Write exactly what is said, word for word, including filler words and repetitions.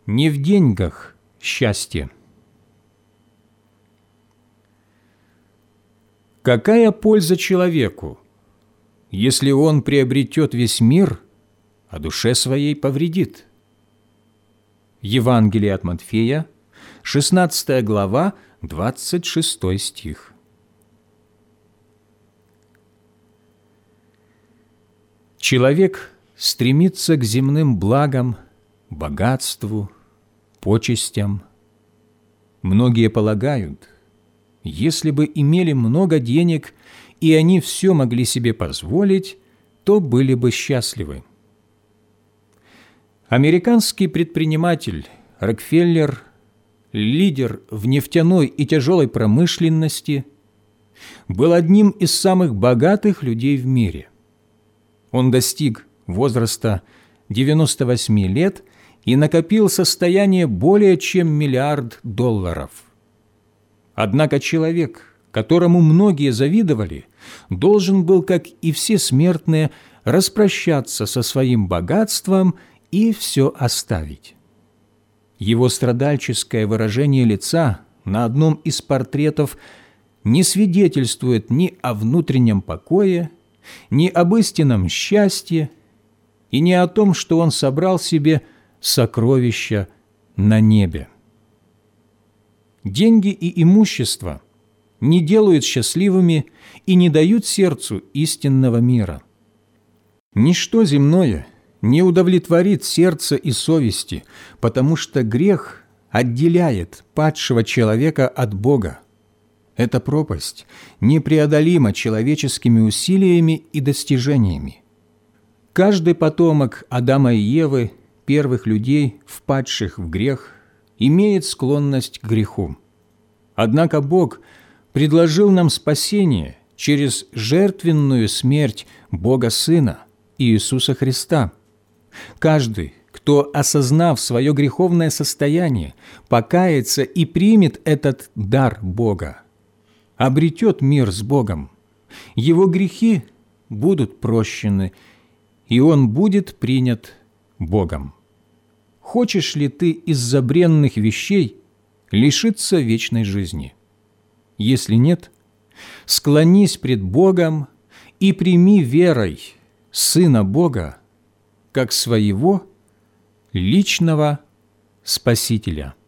Не в деньгах счастье. Какая польза человеку, если он приобретет весь мир, а душе своей повредит? Евангелие от Матфея, шестнадцатая глава, двадцать шестой стих. Человек стремится к земным благам, богатству, почестям. Многие полагают, если бы имели много денег и они все могли себе позволить, то были бы счастливы. Американский предприниматель Рокфеллер, лидер в нефтяной и тяжелой промышленности, был одним из самых богатых людей в мире. Он достиг возраста девяноста восьми лет и накопил состояние более чем миллиард долларов. Однако человек, которому многие завидовали, должен был, как и все смертные, распрощаться со своим богатством и все оставить. Его страдальческое выражение лица на одном из портретов не свидетельствует ни о внутреннем покое, ни об истинном счастье и ни о том, что он собрал себе сокровища на небе. Деньги и имущество не делают счастливыми и не дают сердцу истинного мира. Ничто земное не удовлетворит сердце и совести, потому что грех отделяет падшего человека от Бога. Эта пропасть непреодолима человеческими усилиями и достижениями. Каждый потомок Адама и Евы, первых людей, впадших в грех, имеет склонность к греху. Однако Бог предложил нам спасение через жертвенную смерть Бога Сына, Иисуса Христа. Каждый, кто, осознав свое греховное состояние, покается и примет этот дар Бога, обретет мир с Богом. Его грехи будут прощены, и он будет принят Богом. Хочешь ли ты из-за бренных вещей лишиться вечной жизни? Если нет, склонись пред Богом и прими верой Сына Бога как своего личного Спасителя.